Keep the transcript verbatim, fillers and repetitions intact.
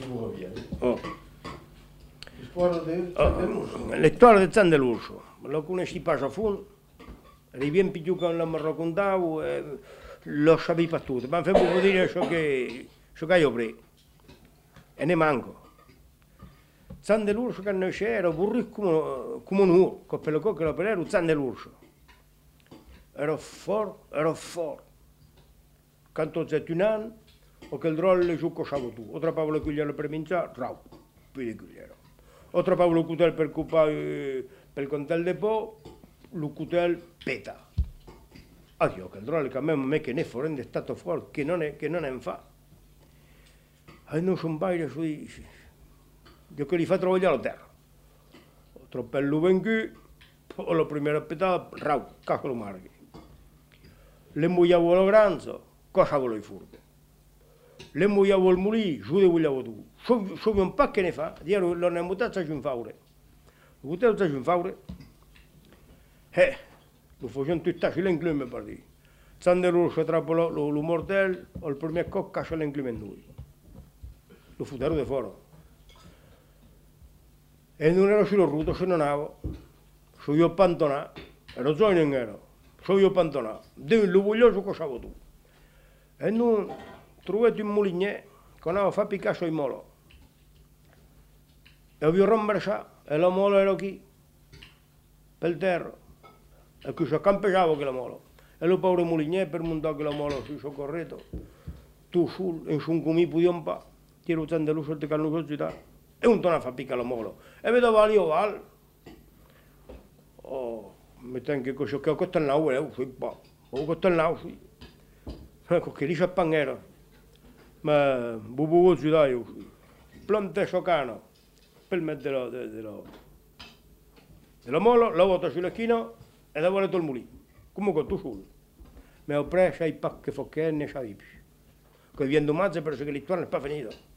Oh. Oh. L'histoire de San dell'Urso, lo conosci pas a fondo, riempì più che l'ho raccontato e lo sapevi per tutto, ma fammi dire ciò che, ciò che io preso, e ne manco. San dell'Urso che noi c'era, pure come, come noi, con quello che lo per San dell'Urso. Era forte, era forte. Quando c'è un anno, o che il rolle giù cosciavo tu, o trovavo le cugliere per minciare, rau, più di cugliere. O trovavo il cutello per cupare, per il contel de po', il cutello peta. Addio, che il rolle che a me non è che ne fuori, è stato fuori, che non è, che non è fa. E non sono baile sui... Io che li fa trovare la terra. Ho troppello vengu, poi la prima petata, rau, cacolo marghi. Le muoiavo la granza, cosa volevo i furbe? Le muoiavo il mulì, giù di vogliavo tu. So un po' che ne fa, diero l'ho mutato a un faure. Lo mutato a un faure. Eh, lo facciamo tutta l'inclume per dire. San dell'Urso trappola lo mortello, o il primo cocco caccia l'inclume in noi. Lo futero di fuori. E non ero sullo ruto, se non avevo. So io pantonato, ero già in ero. So io pantonato. Devi lo voglioso cosa tu. E non trovate un mulignè che aveva fatto piccare il molo. E ho rompere e la molo era qui, per terra. E qui si campeggiava che la molo. E lo povero mulignè per montare che la molo sui soccorretto. Tu sul, in su un comì pudi un po', tiro San dell'Urso di Cannuso città. E un tono fa piccare la molo. E vedo vali o val. Oh, mi tengo così che ho cotto il nao, eh, sui po'. Ho cotto il nao, sui. Ecco che lì c'è panghero. Ma bubu città io, plante sciocano. Per mettere della, della molo, la vuota sulla china e la vuole il mulino. Comunque tu solo. Mi ho preso i pacchi focche e ne sapevi. Che viene domani perché l'ittuale non è pas finito.